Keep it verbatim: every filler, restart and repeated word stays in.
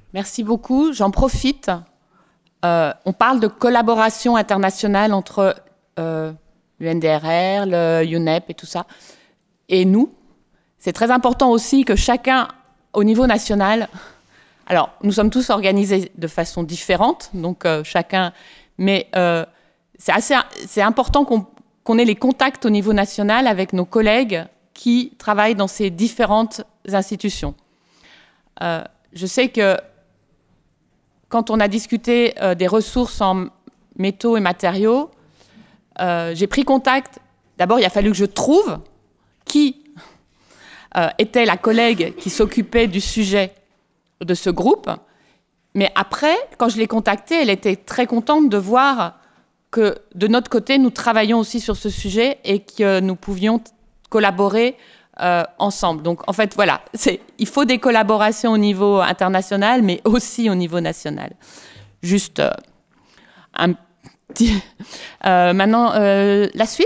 Merci beaucoup. J'en profite. Euh, on parle de collaboration internationale entre euh, l'U N D R R, le U N E P et tout ça, et nous. C'est très important aussi que chacun, au niveau national, alors nous sommes tous organisés de façon différente, donc euh, chacun, mais euh, c'est assez, c'est important qu'on qu'on ait les contacts au niveau national avec nos collègues qui travaillent dans ces différentes institutions. Euh, je sais que quand on a discuté euh, des ressources en métaux et matériaux, euh, j'ai pris contact. D'abord, il a fallu que je trouve qui euh, était la collègue qui s'occupait du sujet de ce groupe. Mais après, quand je l'ai contactée, elle était très contente de voir que de notre côté, nous travaillons aussi sur ce sujet et que nous pouvions collaborer euh, ensemble. Donc, en fait, voilà, c'est, il faut des collaborations au niveau international, mais aussi au niveau national. Juste euh, un petit... Euh, maintenant, euh, la Suisse ?